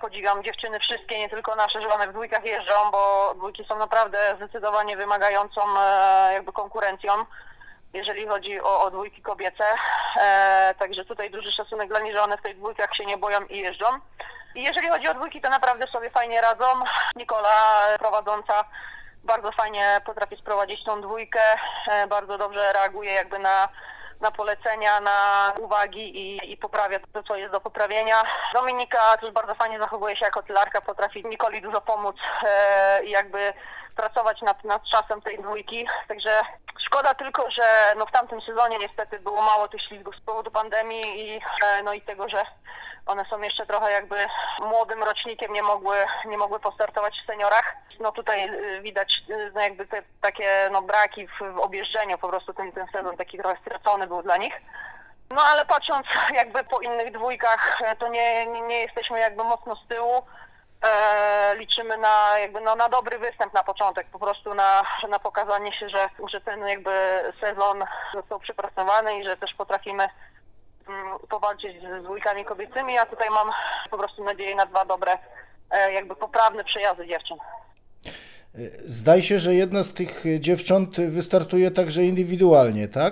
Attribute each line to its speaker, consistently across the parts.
Speaker 1: podziwiam dziewczyny wszystkie, nie tylko nasze, że one w dwójkach jeżdżą, bo dwójki są naprawdę zdecydowanie wymagającą jakby konkurencją, jeżeli chodzi o dwójki kobiece. Także tutaj duży szacunek dla nich, że one w tych dwójkach się nie boją i jeżdżą. I jeżeli chodzi o dwójki, to naprawdę sobie fajnie radzą. Nikola prowadząca bardzo fajnie potrafi sprowadzić tą dwójkę, bardzo dobrze reaguje jakby na polecenia, na uwagi i poprawia to, co jest do poprawienia. Dominika też bardzo fajnie zachowuje się jako tylarka, potrafi Nikoli dużo pomóc i jakby pracować nad czasem tej dwójki. Także szkoda tylko, że w tamtym sezonie niestety było mało tych ślizgów z powodu pandemii i tego, że one są jeszcze trochę jakby młodym rocznikiem, nie mogły postartować w seniorach. Tutaj widać jakby te takie braki w objeżdżeniu, po prostu ten sezon taki trochę stracony był dla nich. Ale patrząc jakby po innych dwójkach, to nie jesteśmy jakby mocno z tyłu. Liczymy na dobry występ na początek, po prostu na pokazanie się, że ten jakby sezon został przepracowany i że też potrafimy powalczyć z dwójkami kobiecymi. Ja tutaj mam po prostu nadzieję na 2 dobre, jakby poprawne przejazdy dziewczyn.
Speaker 2: Zdaje się, że jedna z tych dziewcząt wystartuje także indywidualnie, tak?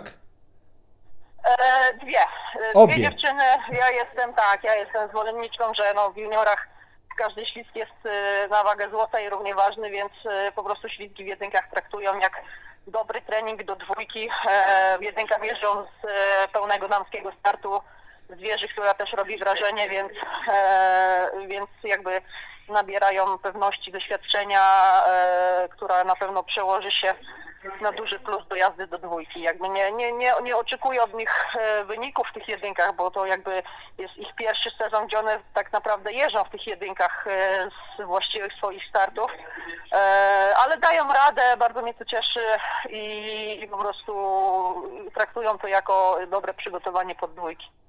Speaker 1: Dwie dziewczyny. Ja jestem zwolenniczką, że w juniorach każdy ślizg jest na wagę złota i równie ważny, więc po prostu ślizgi w jedynkach traktują jak dobry trening do dwójki. W jedynkach jeżdżą z pełnego damskiego startu z wieży, która też robi wrażenie, więc jakby nabierają pewności, doświadczenia, która na pewno przełoży się na duży plus do jazdy do dwójki. Jakby nie oczekuję od nich wyników w tych jedynkach, bo to jakby jest ich pierwszy sezon, gdzie one tak naprawdę jeżdżą w tych jedynkach z właściwych swoich startów, ale dają radę, bardzo mnie to cieszy i po prostu traktują to jako dobre przygotowanie pod dwójki.